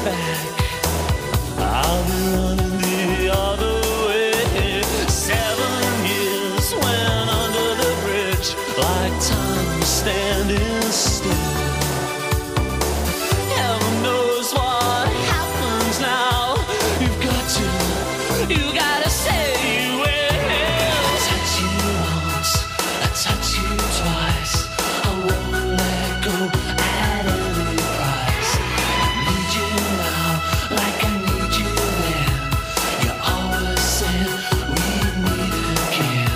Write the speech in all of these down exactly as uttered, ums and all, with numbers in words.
back, I'll be running the other way. Seven years went under the bridge like time was standing still. Heaven knows what happens now. You've got to, you gotta say you will. Touch you once, I touch you twice. I won't let go at any price. I need you now, like I need you then. You always said we'd meet again.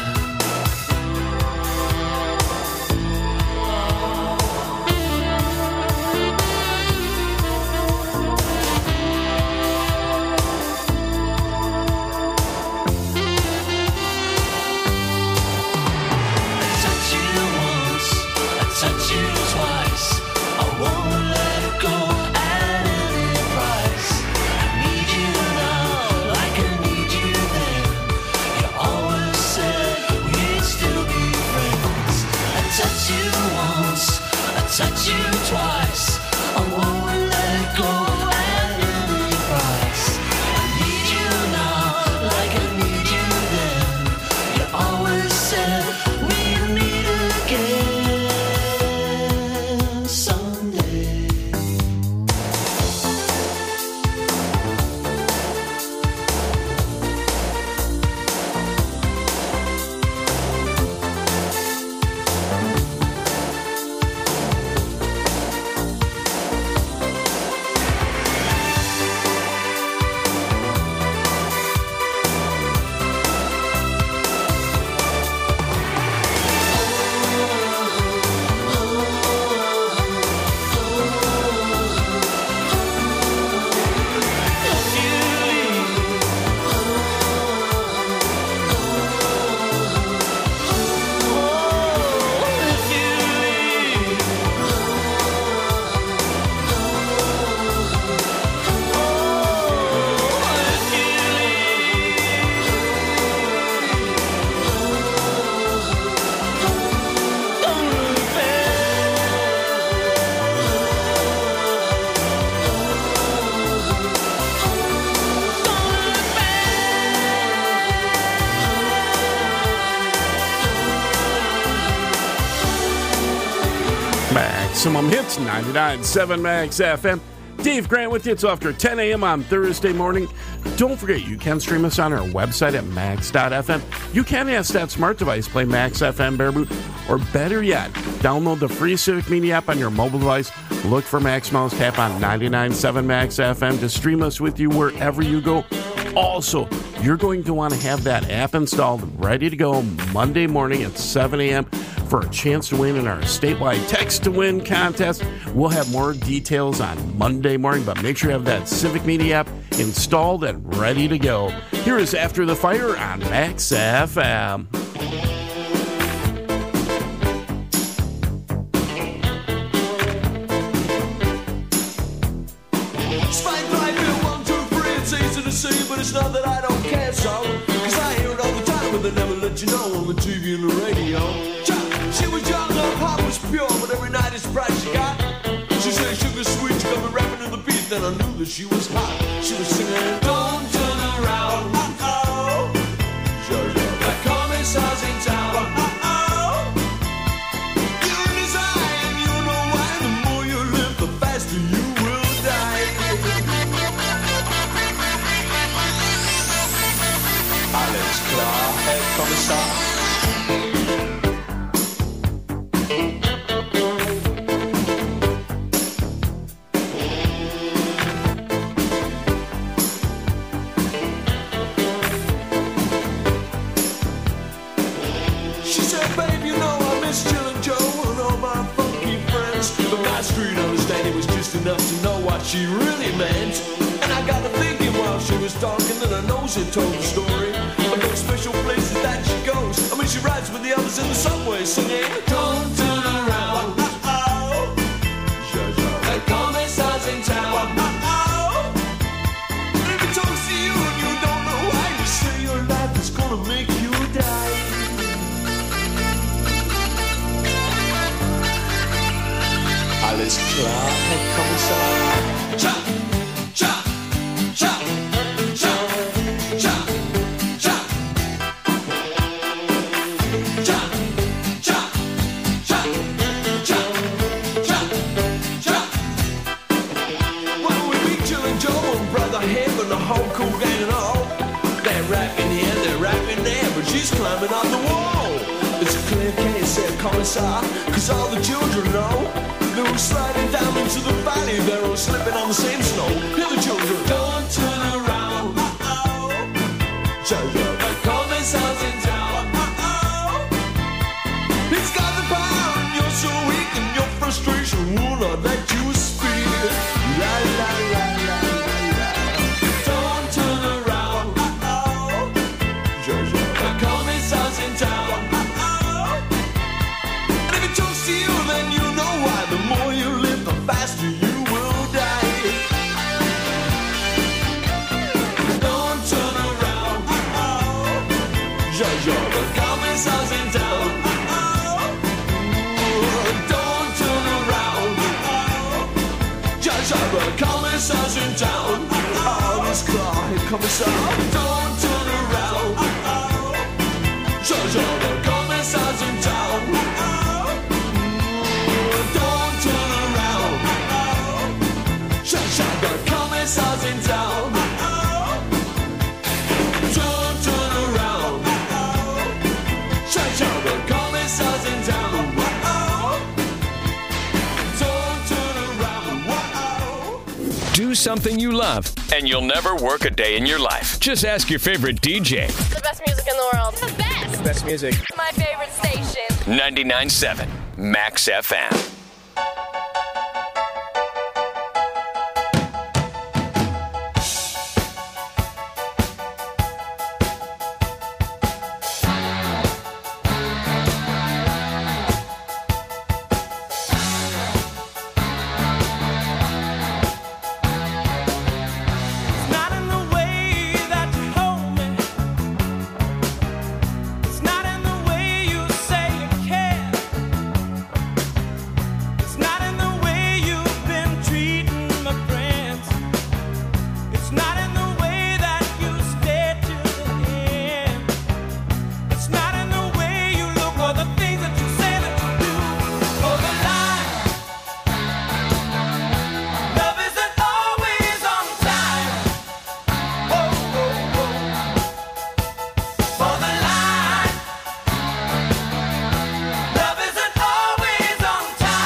Touch you twice, I won't let go at any price. I need you now, like I need you then. You always said we'd meet again someday. Maximum Hits, ninety-nine point seven Max F M. Dave Grant with you. It's after ten a.m. on Thursday morning. Don't forget, you can stream us on our website at max dot f m. You can ask that smart device, play Max F M Bare Boot, or better yet, download the free Civic Media app on your mobile device. Look for Max Mouse, tap on ninety-nine point seven Max F M to stream us with you wherever you go. Also, you're going to want to have that app installed, ready to go Monday morning at seven a.m. for a chance to win in our statewide Text to Win contest. We'll have more details on Monday morning, but make sure you have that Civic Media app installed and ready to go. Here is After the Fire on Max F M. But it's not that I don't care, so cause I hear it all the time, but they never let you know on the T V and the radio. She was young, her heart was pure, but every night it's price she got. She said sugar sweet, she got me rapping to the beat, then I knew that she was hot. She was singing, don't turn around, uh-oh. The commissar's in town, uh-oh. You're designed, you know why. The more you live, the faster you will die. Alles klar, Herr Kommissar. She said, babe, you know I miss Jill and Joe and all my funky friends. But my street understanding was just enough to know what she really meant. And I got to thinking while she was talking that her nose had told the story of those special places that she goes. I mean, she rides with the others in the subway singing, don't turn around, uh-oh. The commissar's in town, uh-oh. And if he talks to you and you don't know why, you say your life is gonna make you die. Alles klar, Herr Kommissar. Cha, cha. said Commissar, cause all the children know they were sliding down into the valley, they're all slipping on the same snow. Hear the children, don't turn around. Uh-oh. The Commissar's in town. Uh-oh. He's got the power and you're so weak and your frustration will not let you speak. La la la la la la. Don't turn around. Uh-oh. The Commissar's in town. The more you live, the faster you will die. Don't turn around. Uh-oh. Jojo, the Commissar's in town. Uh-oh. Don't turn around. Uh-oh. Jojo, the Commissar's in town. Oh, this car, here, Commissar. Don't turn around. Uh-oh. Jojo, the Commissar's in town. Uh-oh. The Commissar's in town. Uh-oh. Don't turn around. Uh-oh. The Commissar's in town. Uh-oh. Don't turn around. Uh-oh. Do something you love, and you'll never work a day in your life. Just ask your favorite D J. The best music in the world. The best. Best music. My favorite station. ninety-nine point seven Max F M.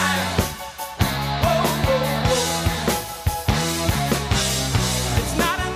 It's not in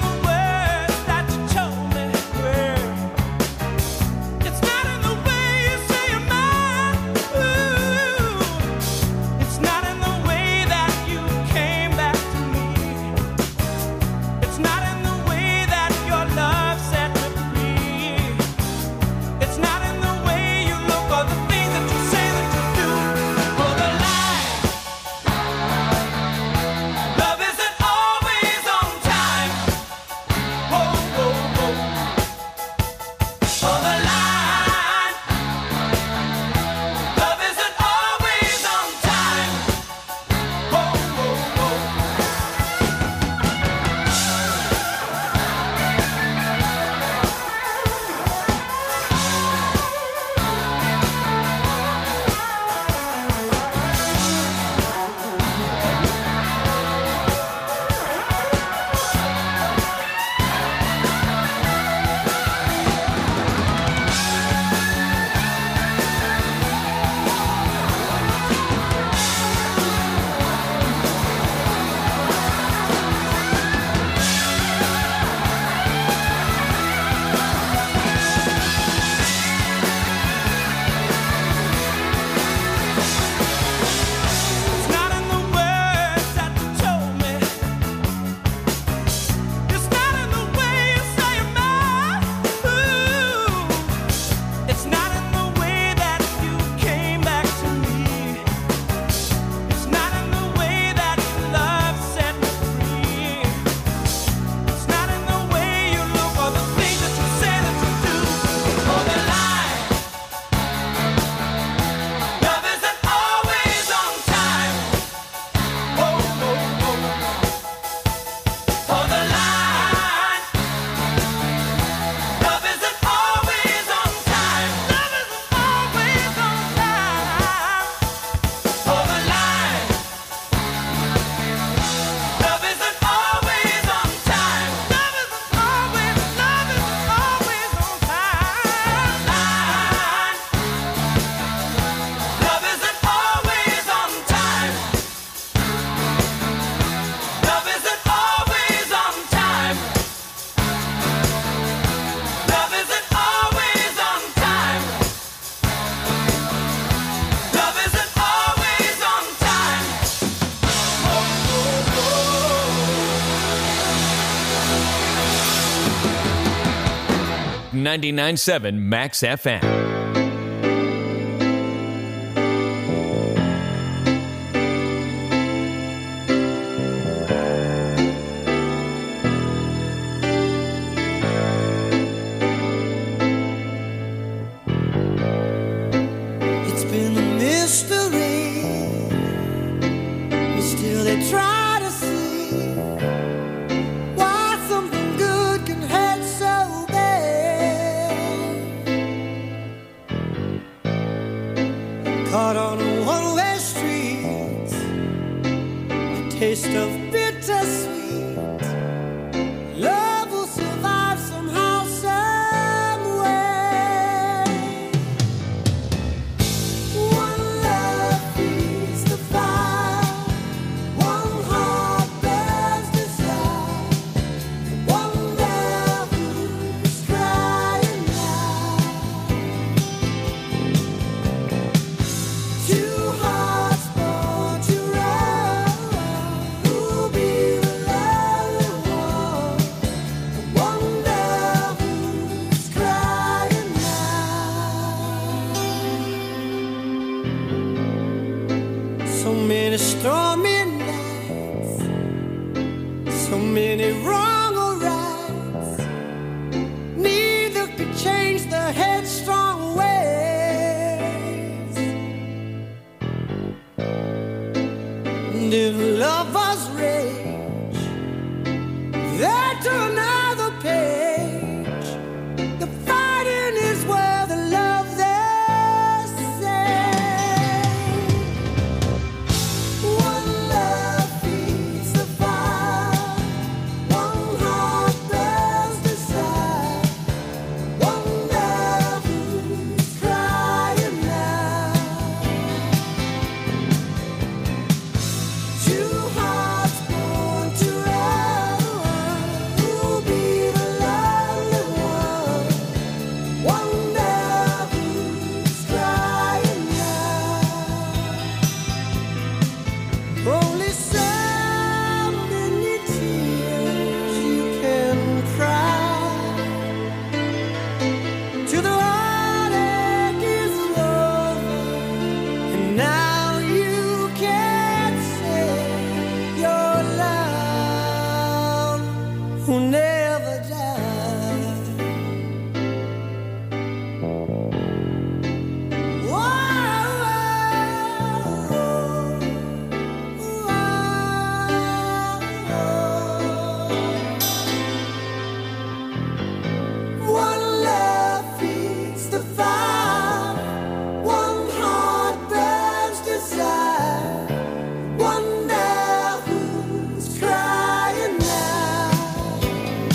ninety-nine point seven Max F M. It's been a mystery, but still they try to see why something good can hurt so bad. Caught on a one-way street, a taste of bittersweet. Love will survive somehow, some way. One love feeds the fire, one heart bears desire, one love who's crying now. Two hearts born to run, who'll be the lonely one? One love who's crying now. So many stormy nights, so many wrong or rights. Neither could change the headstrong ways. And if lovers rage, they're to another page. The fighting is where the love they say. One love feeds the fire, one heart bears desire, one love who's crying now. Two hearts born to run, who'll be the lonely one? One love who's crying now. Only so many tears you can cry till the heartache is over, and now you can say your love will never die. One love feeds the fire, one heart burns desire, one love who's crying now.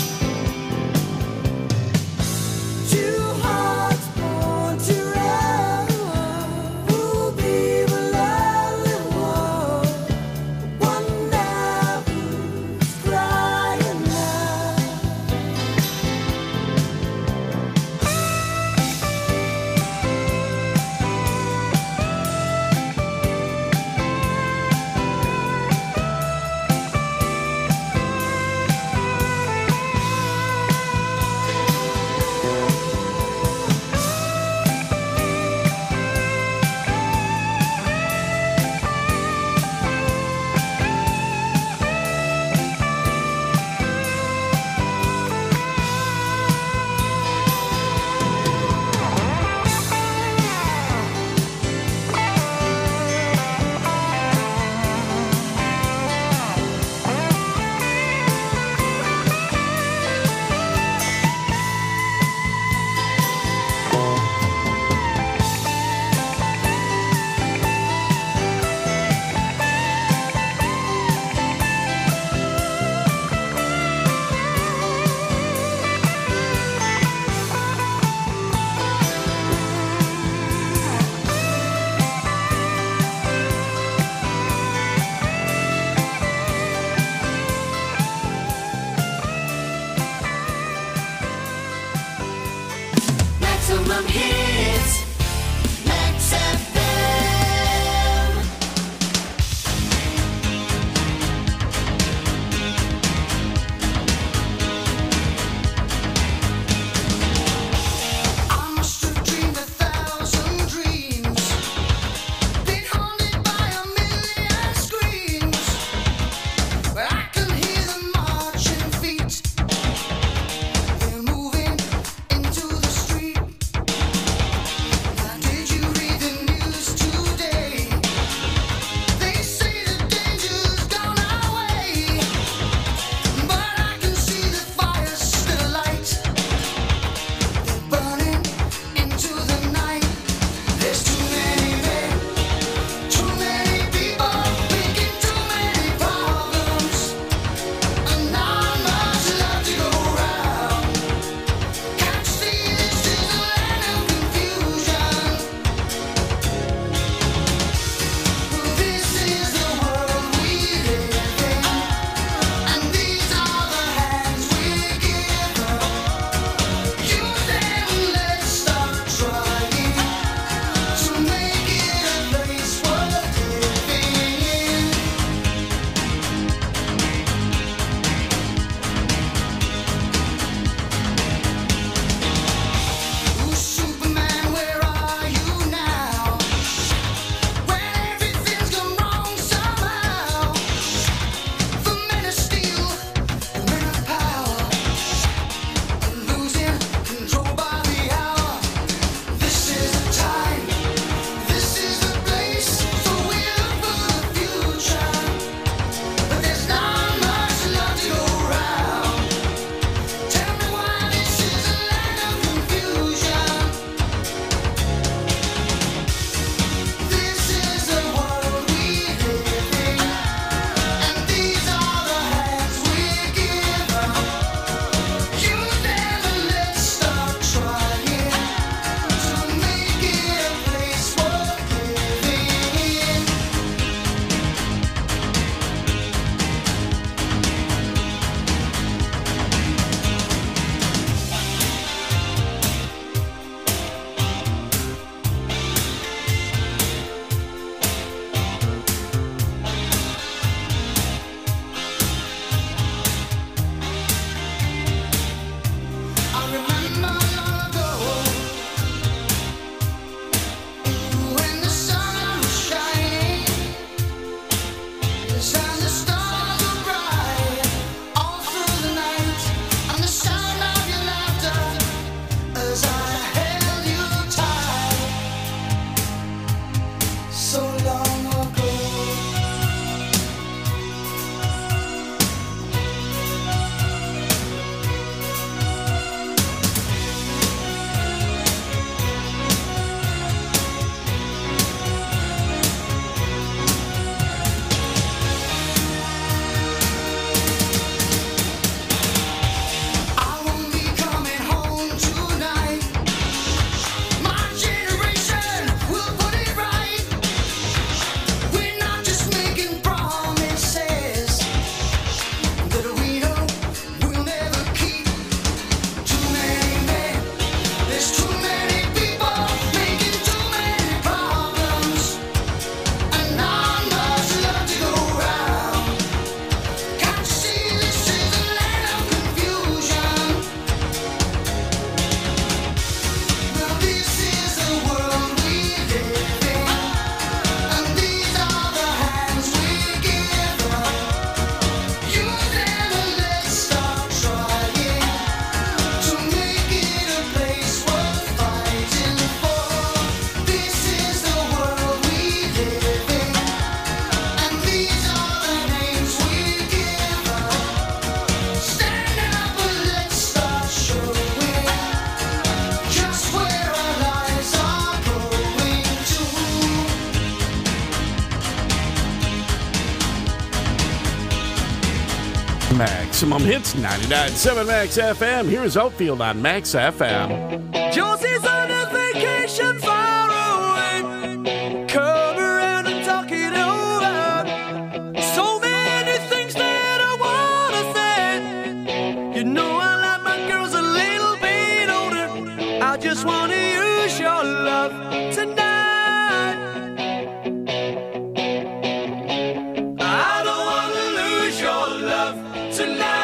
Maximum Hits, ninety-nine point seven Max F M. Here's Outfield on Max F M. Josie's on a vacation far away. Come around and talk it over. So many things that I wanna say. You know I like my girls a little bit older. I just wanna use your love tonight. I don't wanna lose your love tonight.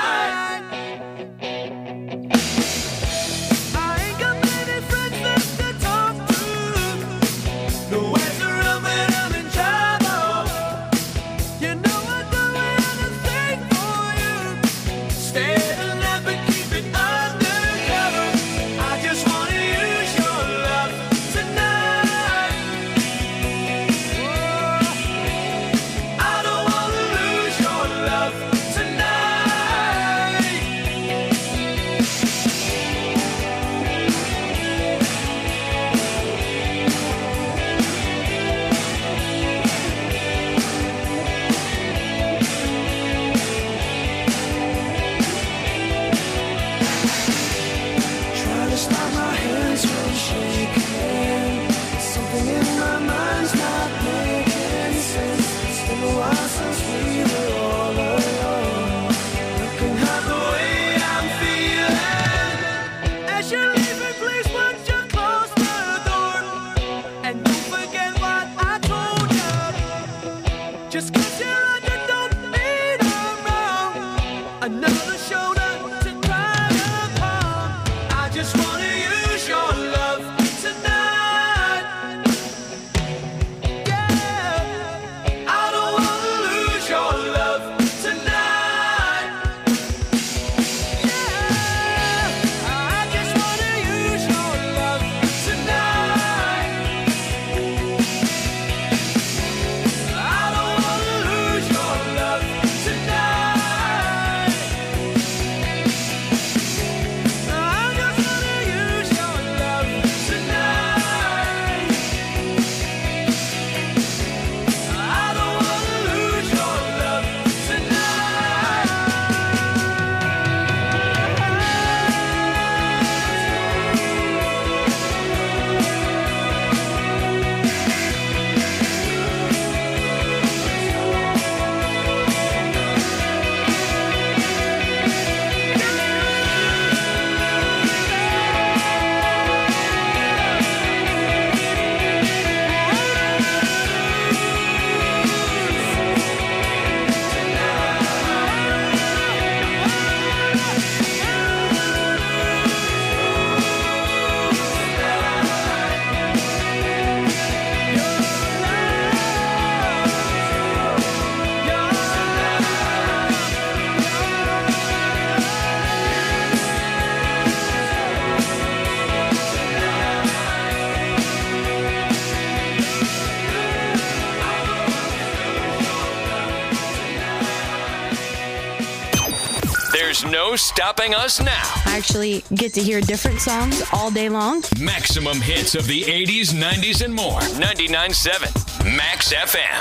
There's no stopping us now. I actually get to hear different songs all day long. Maximum hits of the eighties, nineties, and more. ninety-nine point seven Max F M.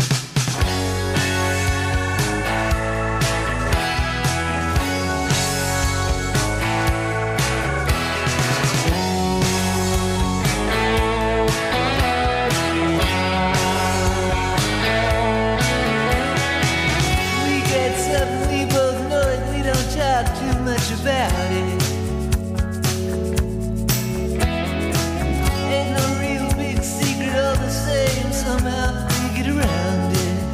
About it. Ain't no real big secret, all the same. Somehow we get around it.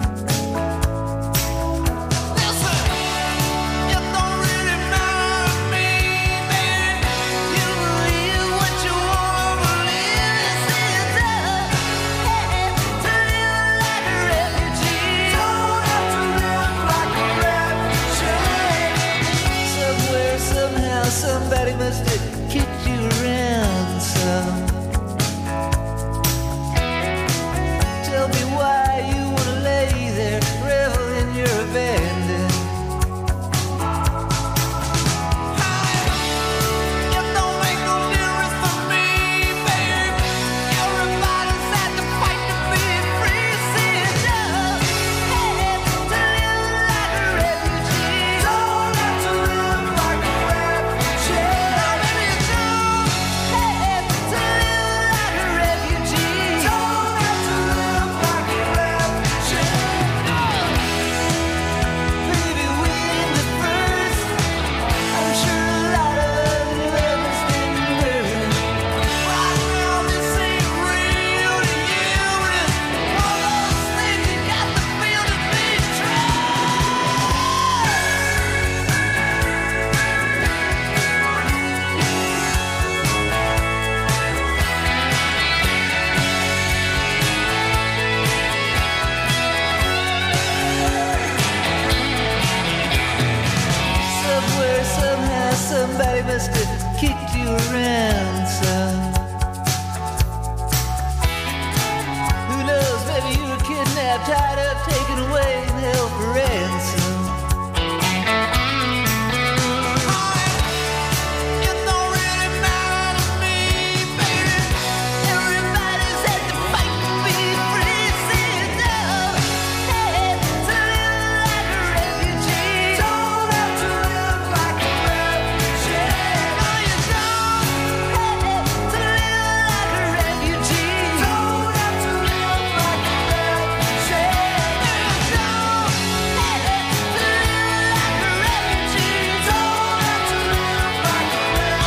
Listen, it don't really matter to me, man. You believe what you want to believe. It's up, hey, to live like a refugee. Don't have to live like a refugee. Somewhere, somehow, somebody must have kicked you around some. Tell me why you wanna lay there, revel in your abandon. It don't make no difference for me, babe. Everybody's had to fight to be free. See it does, hey, to live like a refugee. Somebody must have kicked you around some. Who knows, maybe you were kidnapped, tied up, taken away, and held for ransom. It don't really matter to me, baby. Everybody's had to fight to be free. Sit down, hey, to live like a refugee. Don't have to live like a refugee. No, you don't, hey, to live like a refugee. Don't have to live like a refugee. No, you don't, hey, to live like a refugee. Don't have to live like a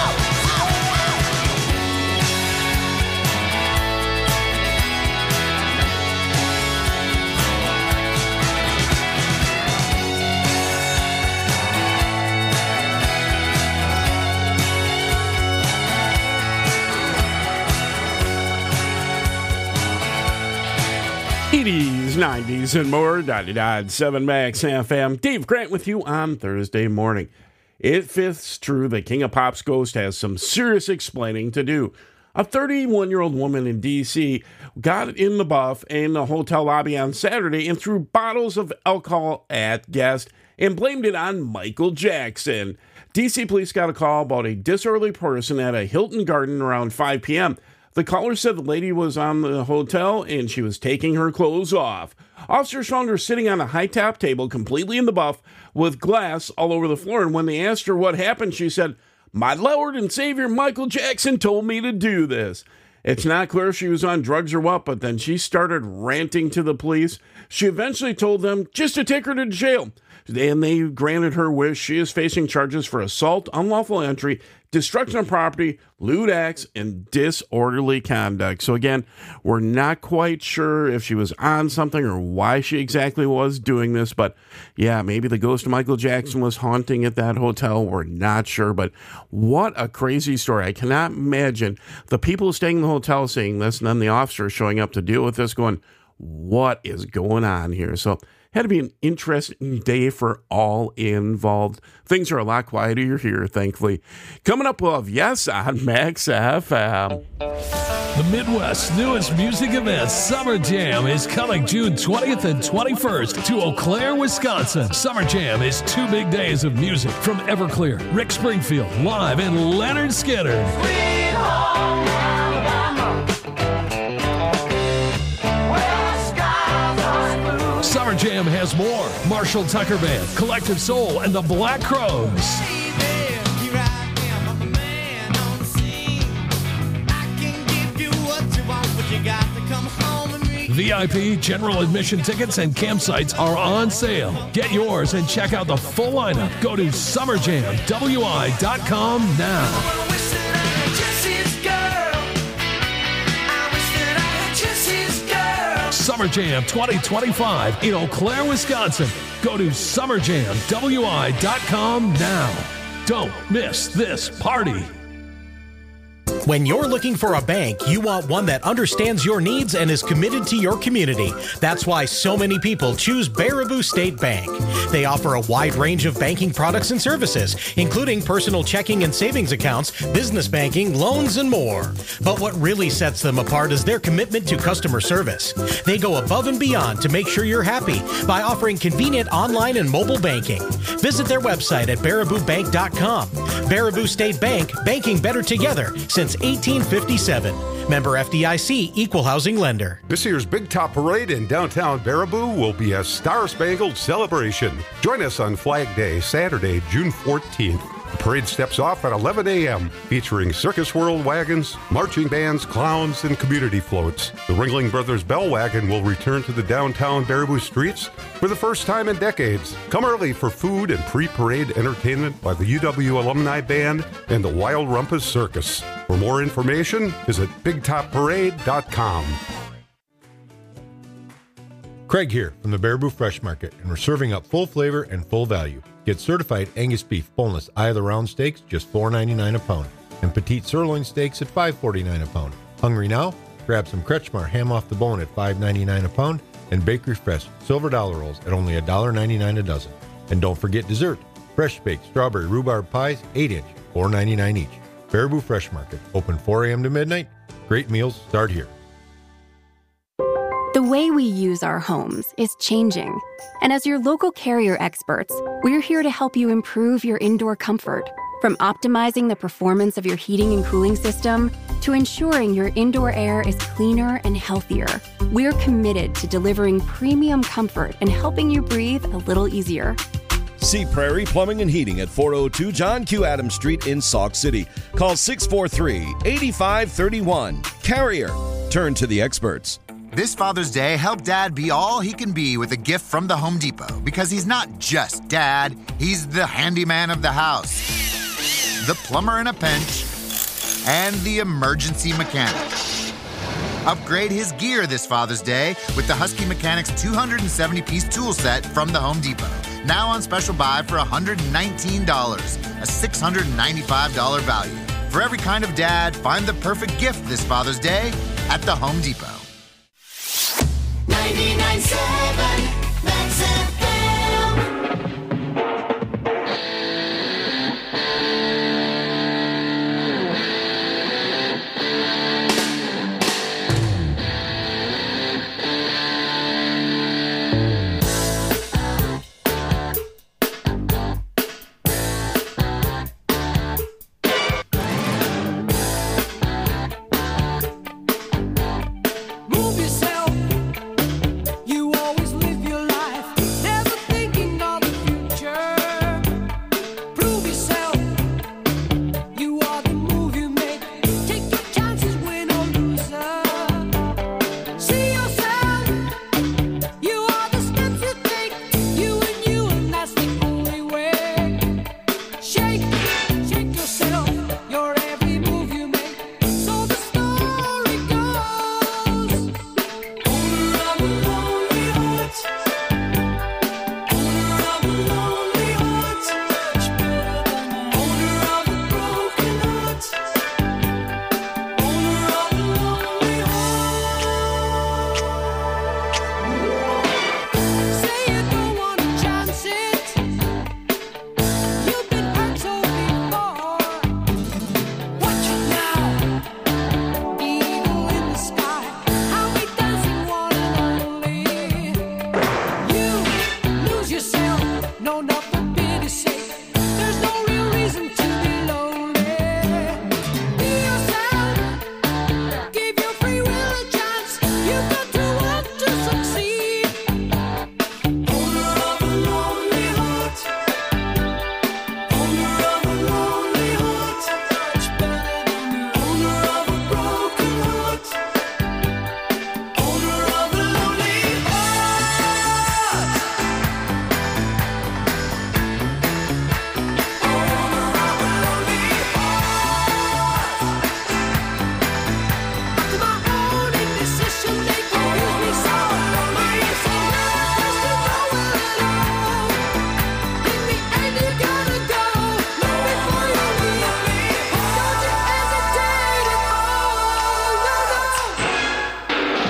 eighties, nineties, and more. ninety-nine point seven Max F M. Dave Grant with you on Thursday morning. It fits true that King of Pop's ghost has some serious explaining to do. A thirty-one-year-old woman in D C got in the buff in the hotel lobby on Saturday and threw bottles of alcohol at guests and blamed it on Michael Jackson. D C police got a call about a disorderly person at a Hilton Garden around five p.m. The caller said the lady was on the hotel and she was taking her clothes off. Officers found her sitting on a high-top table completely in the buff with glass all over the floor, and when they asked her what happened, she said, "My Lord and Savior Michael Jackson told me to do this." It's not clear if she was on drugs or what, but then she started ranting to the police. She eventually told them just to take her to jail, and they granted her wish. She is facing charges for assault, unlawful entry, destruction of property, lewd acts, and disorderly conduct. So again, we're not quite sure if she was on something or why she exactly was doing this, but yeah, maybe the ghost of Michael Jackson was haunting at that hotel. We're not sure, but what a crazy story. I cannot imagine the people staying in the hotel seeing this, and then the officers showing up to deal with this going, what is going on here? So had to be an interesting day for all involved. Things are a lot quieter here, thankfully. Coming up, well, yes, on Max F M. The Midwest's newest music event, Summer Jam, is coming June twentieth and twenty-first to Eau Claire, Wisconsin. Summer Jam is two big days of music from Everclear, Rick Springfield, live, and Leonard Skinner. Sweet home Alabama, where skies are blue. Summer Jam has more. Marshall Tucker Band, Collective Soul, and the Black Crows. Baby, here I am, I'm the man on the scene. I can give you what you want, but you got to come home and read. V I P, general admission tickets, and campsites are on sale. Get yours and check out the full lineup. Go to summer jam w i dot com now. I wish that I had Jesse's girl. I wish that I had Jesse's girl. Summer Jam twenty twenty-five in Eau Claire, Wisconsin. Go to summer jam w i dot com now. Don't miss this party. When you're looking for a bank, you want one that understands your needs and is committed to your community. That's why so many people choose Baraboo State Bank. They offer a wide range of banking products and services, including personal checking and savings accounts, business banking, loans, and more. But what really sets them apart is their commitment to customer service. They go above and beyond to make sure you're happy by offering convenient online and mobile banking. Visit their website at baraboo bank dot com. Baraboo State Bank, banking better together since eighteen fifty-seven. Member F D I C, Equal Housing Lender. This year's Big Top Parade in downtown Baraboo will be a star-spangled celebration. Join us on Flag Day, Saturday, June fourteenth. The parade steps off at eleven a.m., featuring Circus World wagons, marching bands, clowns, and community floats. The Ringling Brothers Bell Wagon will return to the downtown Baraboo streets for the first time in decades. Come early for food and pre-parade entertainment by the U W Alumni Band and the Wild Rumpus Circus. For more information, visit big top parade dot com. Craig here from the Baraboo Fresh Market, and we're serving up full flavor and full value. Get certified Angus beef boneless eye of the round steaks just four ninety-nine a pound, and petite sirloin steaks at five forty-nine a pound. Hungry now? Grab some Kretschmar ham off the bone at five ninety-nine a pound, and Bakery Fresh silver dollar rolls at only one ninety-nine a dozen. And don't forget dessert. Fresh baked strawberry rhubarb pies, eight inch, four ninety-nine each. Baraboo Fresh Market, open four a.m. to midnight. Great meals start here. The way we use our homes is changing. And as your local Carrier experts, we're here to help you improve your indoor comfort. From optimizing the performance of your heating and cooling system to ensuring your indoor air is cleaner and healthier, we're committed to delivering premium comfort and helping you breathe a little easier. See Prairie Plumbing and Heating at four oh two John Q. Adams Street in Sauk City. Call six four three, eight five three one. Carrier. Turn to the experts. This Father's Day, help Dad be all he can be with a gift from the Home Depot, because he's not just Dad, he's the handyman of the house, the plumber in a pinch, and the emergency mechanic. Upgrade his gear this Father's Day with the Husky Mechanics two hundred seventy piece tool set from the Home Depot. Now on special buy for one hundred nineteen dollars, a six hundred ninety-five dollars value. For every kind of dad, find the perfect gift this Father's Day at the Home Depot. ninety-nine point seven Max F M. Move yourself. You always live your life, never thinking of the future. Prove yourself. You are the move you make. Take your chances, win or loser. See yourself. You are the steps you take. You and you, and that's the only way. Shake, shake yourself. Your every move you make. So the story goes. Owner of a lonely heart. Owner of a lonely heart. Much better than the owner of a broken heart. Owner of a lonely heart. Say you don't want to chance it. You've been hurt so before. Watch it now. Eagle in the sky. How we dancing one and only. You lose yourself. No, not for pity's sake. There's no real reason to be lonely. Be yourself. Give your free will a chance. You've got to want to succeed. Owner of a lonely heart. Owner of a lonely heart. Much better than the owner of a broken heart. Owner of a lonely heart. Owner of a lonely heart. After my own indecision, they confuse me so. My answer now is to nowhere at all. In the end, you gotta go. Not before you leave me. Don't you hesitate at all. No, no.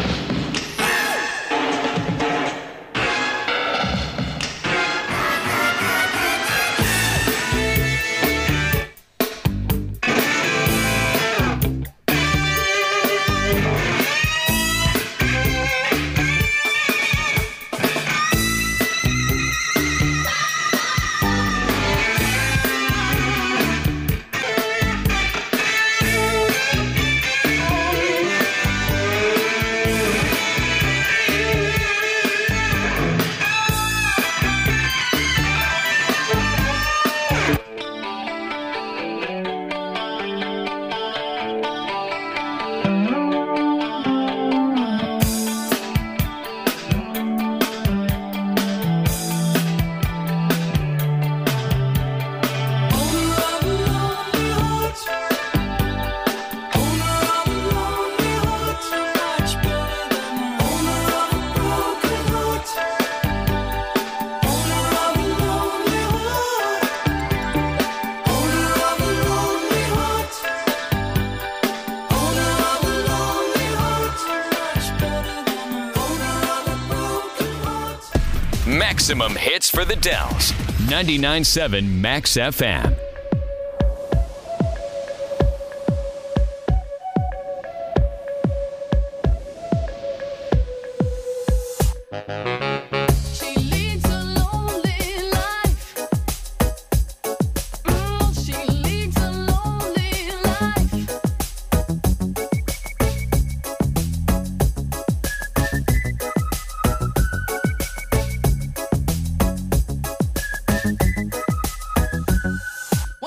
Owner of a lonely heart. Owner of a lonely heart. Much better than the owner of a broken heart. Owner of a lonely heart. Owner of a lonely heart. Owner of a lonely heart. Much better than the owner of a broken heart. Maximum hits for the Dells. ninety-nine point seven Max F M.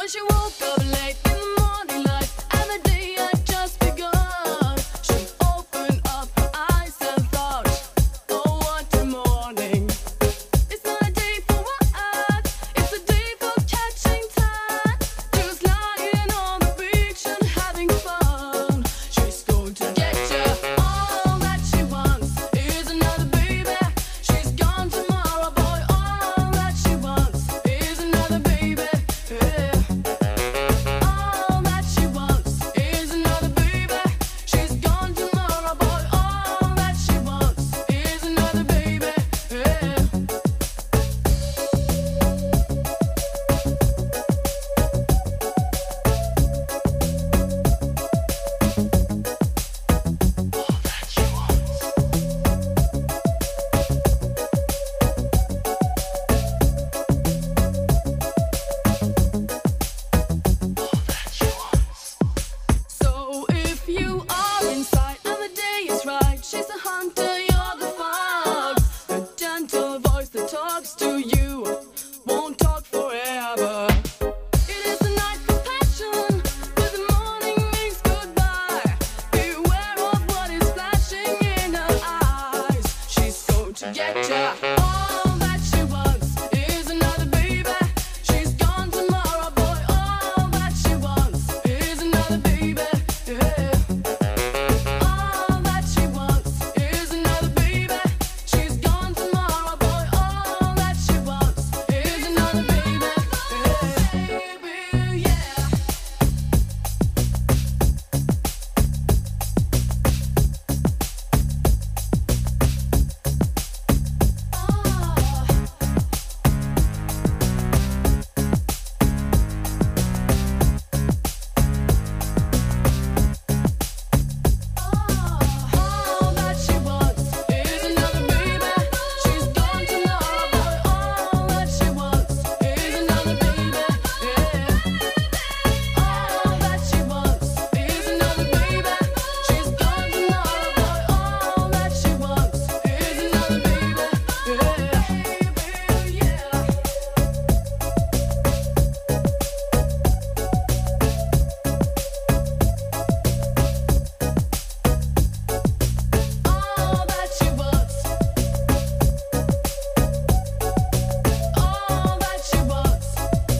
she woke up late in the morning light, and the day had just begun. She opened up her eyes and thought, oh, what a morning. It's not a day for what? It's a day for catching time. Just lying on the beach and having fun. She's going to get you. All that she wants is another baby. She's gone tomorrow, boy. All that she wants is another baby. Yeah. All that she wants is another baby. She's gone tomorrow, boy. All that she wants is another baby. Yeah. So if you are inside and the day is right, she's the hunter, you're the fox. The gentle voice that talks to you won't talk forever. It is the night for passion, but the morning means goodbye. Beware of what is flashing in her eyes. She's going to get ya. All that she wants is another baby. She's gone tomorrow, boy. All that she wants is another baby. Yeah. All that she wants is another baby. She's gone tomorrow, boy. All that she wants is another baby. Yeah. Baby, yeah. All that she wants is another baby. She's gone tomorrow, boy. All that she wants is another baby. Yeah. All that she wants is another baby. She's gone tomorrow, boy. All that she wants is another baby. Yeah. Yeah. All that she wants. All that she wants.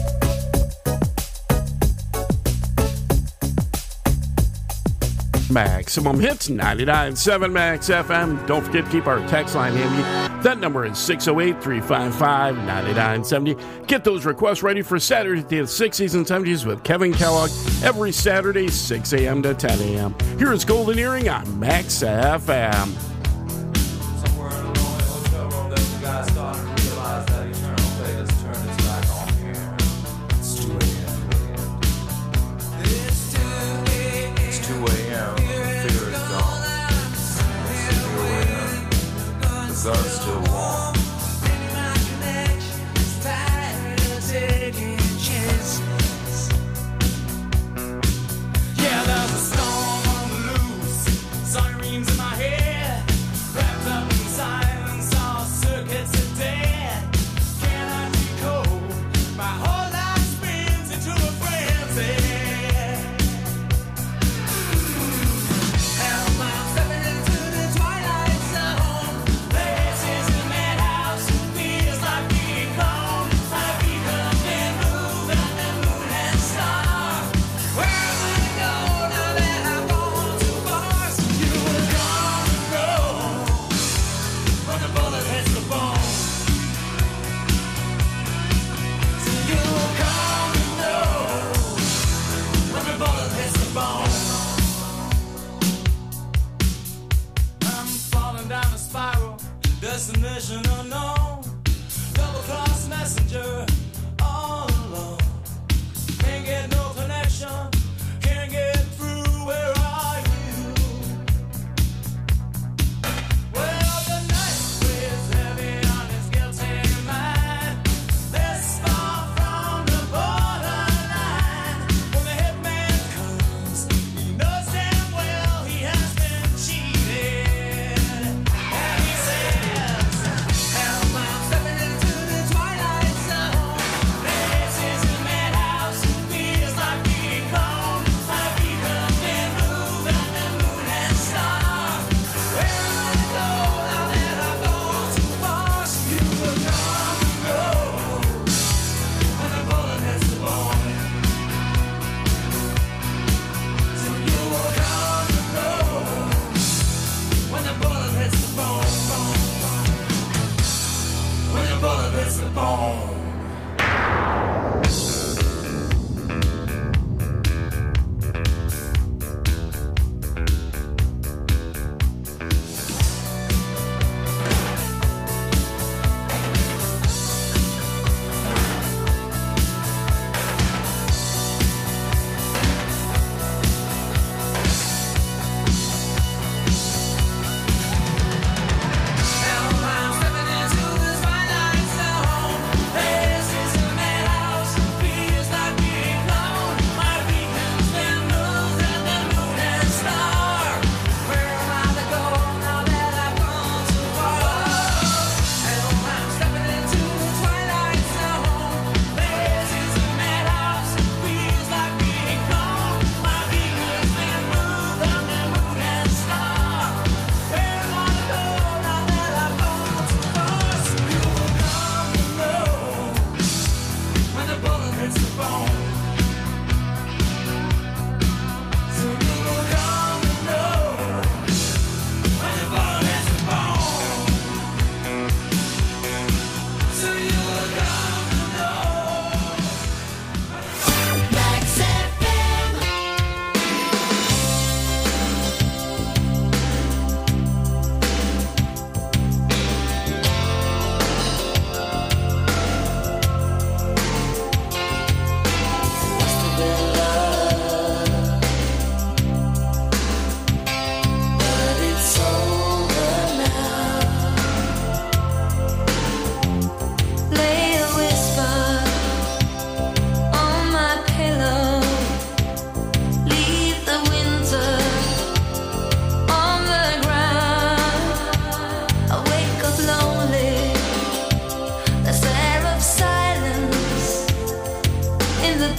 Maximum Hits, ninety-nine point seven Max F M. Don't forget to keep our text line handy. That number is six oh eight, three five five, nine nine seven oh. Get those requests ready for Saturday, the sixties and seventies with Kevin Kellogg every Saturday, six a.m. to ten a.m. Here is Golden Earring on Max F M. Somewhere in a lonely hotel room, there's a guy starting to realize that eternal fate has turned its back on here. It's two a.m. It's two a.m. The fear is gone. Here we are. The guard's still warm. Yeah, there's a storm on the loose. Sirens in my head.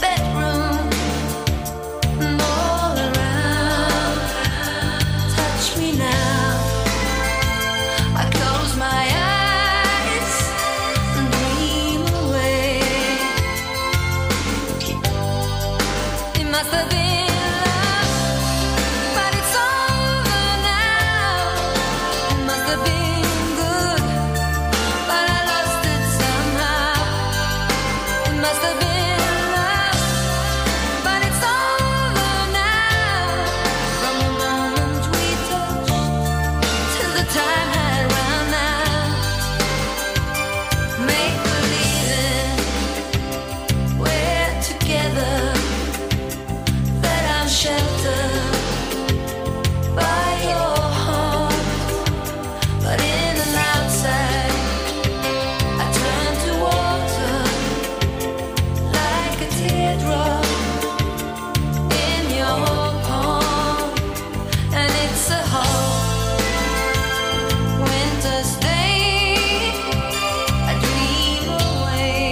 bedroom and all around. Touch me now. I close my eyes and dream away. It must have been love, but it's over now. It must have been good, but I lost it somehow. It must have been love, but it's over now. From the moment we touched till the time had run out. Make believing we're together, that I'm sheltered by your heart. But in and outside, I turn to water like a teardrop in your palm. And it's a hard winter's day. I dream away.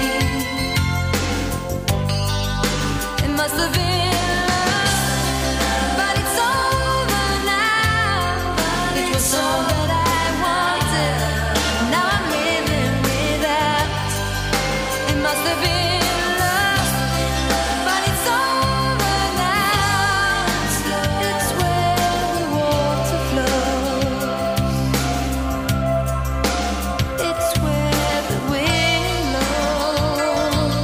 It must have been love, but it's over now. It was all that I wanted. Now I'm living without. It must have been love, but it's over now. It's where the water flows. It's where the wind blows.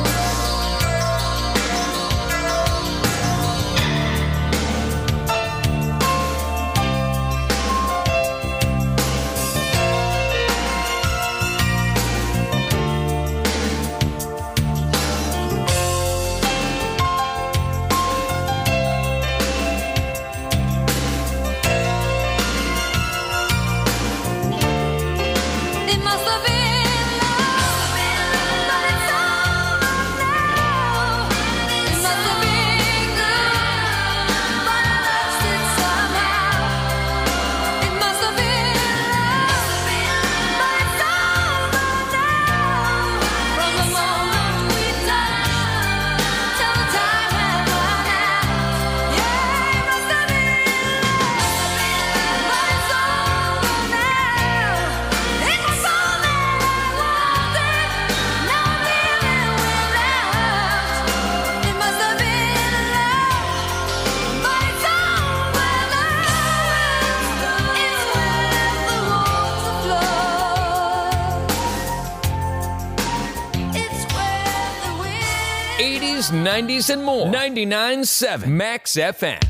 It must have been love, but it's over now. It must have been good, but I lost it somehow. It must have been love, but it's over now. From the moment we touched till the time had run out. Yeah, it must have been love, but it's over now. It was all that I wanted. Now I'm living without. It must have been love, but it's over now. It's where the water flows. It's where the wind. eighties, nineties, and more. ninety-nine point seven Max F M.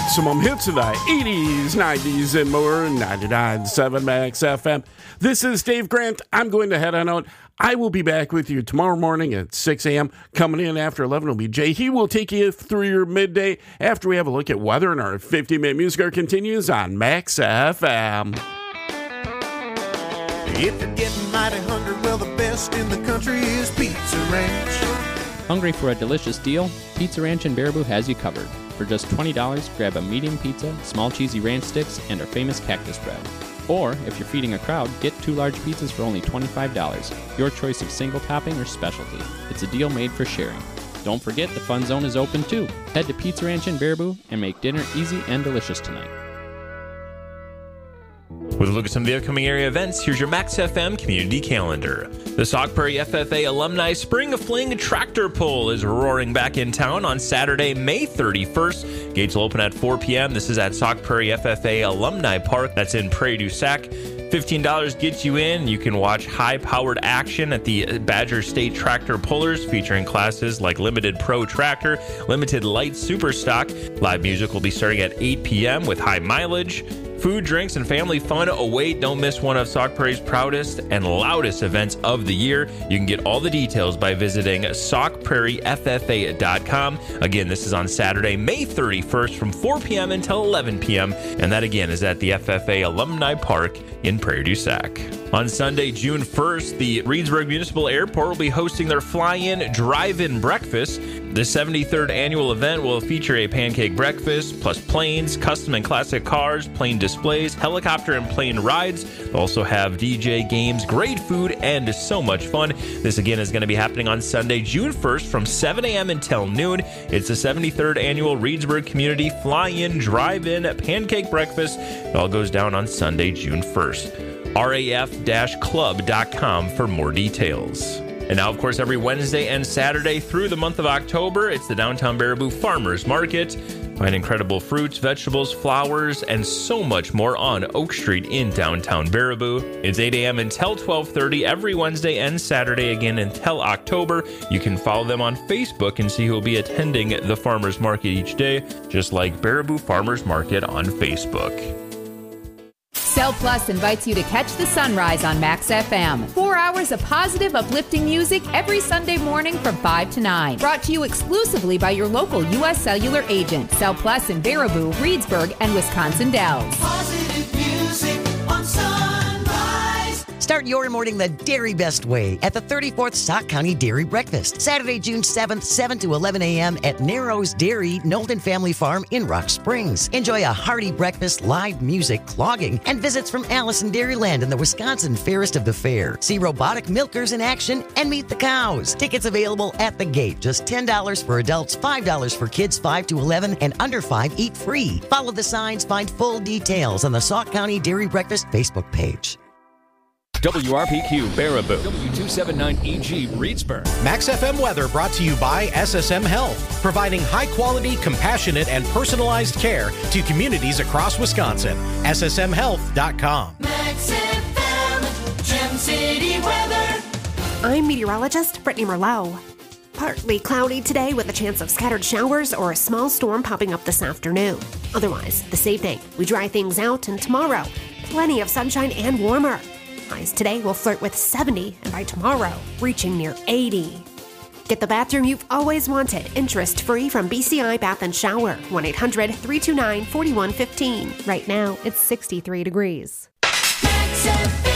Maximum hits of the eighties, nineties, and more. ninety-nine point seven Max F M. This is Dave Grant. I'm going to head on out. I will be back with you tomorrow morning at six a.m. Coming in after eleven will be Jay. He will take you through your midday after we have a look at weather, and our fifty-minute music hour continues on Max F M. If you're getting mighty hungry, well, the best in the country is Pizza Ranch. Hungry for a delicious deal? Pizza Ranch in Baraboo has you covered. For just twenty dollars, grab a medium pizza, small cheesy ranch sticks, and our famous cactus bread. Or, if you're feeding a crowd, get two large pizzas for only twenty-five dollars. Your choice of single topping or specialty. It's a deal made for sharing. Don't forget the Fun Zone is open too. Head to Pizza Ranch in Baraboo and make dinner easy and delicious tonight. With a look at some of the upcoming area events, here's your Max F M community calendar. The Sauk Prairie F F A Alumni Spring Fling Tractor Pull is roaring back in town on Saturday, May thirty-first. Gates will open at four p.m. This is at Sauk Prairie F F A Alumni Park. That's in Prairie du Sac. fifteen dollars gets you in. You can watch high-powered action at the Badger State Tractor Pullers, featuring classes like Limited Pro Tractor, Limited Light Super Stock. Live music will be starting at eight p.m. with high mileage. Food, drinks, and family fun await. Don't miss one of Sauk Prairie's proudest and loudest events of the year. You can get all the details by visiting sauk prairie f f a dot com. Again, this is on Saturday, May thirty-first from four p.m. until eleven p.m. And that, again, is at the F F A Alumni Park in Prairie du Sac. On Sunday, June first, the Reedsburg Municipal Airport will be hosting their Fly-In Drive-In Breakfast. The seventy-third annual event will feature a pancake breakfast, plus planes, custom and classic cars, plane displays, helicopter and plane rides. They'll also have D J games, great food, and so much fun. This, again, is going to be happening on Sunday, June first from seven a.m. until noon. It's the seventy-third annual Reedsburg Community Fly-In Drive-In Pancake Breakfast. It all goes down on Sunday, June first. R A F club dot com for more details. And now, of course, every Wednesday and Saturday through the month of October, it's the Downtown Baraboo Farmers Market. Find incredible fruits, vegetables, flowers, and so much more on Oak Street in downtown Baraboo. It's eight a.m. until twelve thirty every Wednesday and Saturday again until October. You can follow them on Facebook and see who will be attending the Farmers Market each day, just like Baraboo Farmers Market on Facebook. Cell Plus invites you to catch the sunrise on Max F M. Four hours of positive, uplifting music every Sunday morning from five to nine. Brought to you exclusively by your local U S Cellular agent. Cell Plus in Baraboo, Reedsburg, and Wisconsin Dells. Positive music on Sunrise. Start your morning the dairy best way at the thirty-fourth Sauk County Dairy Breakfast. Saturday, June seventh, seven to eleven a.m. at Narrows Dairy, Knowlton Family Farm in Rock Springs. Enjoy a hearty breakfast, live music, clogging, and visits from Allison Dairyland and the Wisconsin Fairest of the Fair. See robotic milkers in action and meet the cows. Tickets available at the gate. Just ten dollars for adults, five dollars for kids five to eleven, and under five eat free. Follow the signs, find full details on the Sauk County Dairy Breakfast Facebook page. W R P Q Baraboo. W two seventy-nine E G Reedsburg. Max F M weather brought to you by S S M Health, providing high-quality, compassionate, and personalized care to communities across Wisconsin. S S M health dot com. Max F M, Gem City weather. I'm meteorologist Brittany Merlot. Partly cloudy today with a chance of scattered showers or a small storm popping up this afternoon. Otherwise, this evening, we dry things out, and tomorrow, plenty of sunshine and warmer. Highs today will flirt with seventy, and by tomorrow, reaching near eighty. Get the bathroom you've always wanted, interest-free from B C I Bath and Shower. one eight hundred, three two nine, four one one five. Right now, it's sixty-three degrees. Max F M.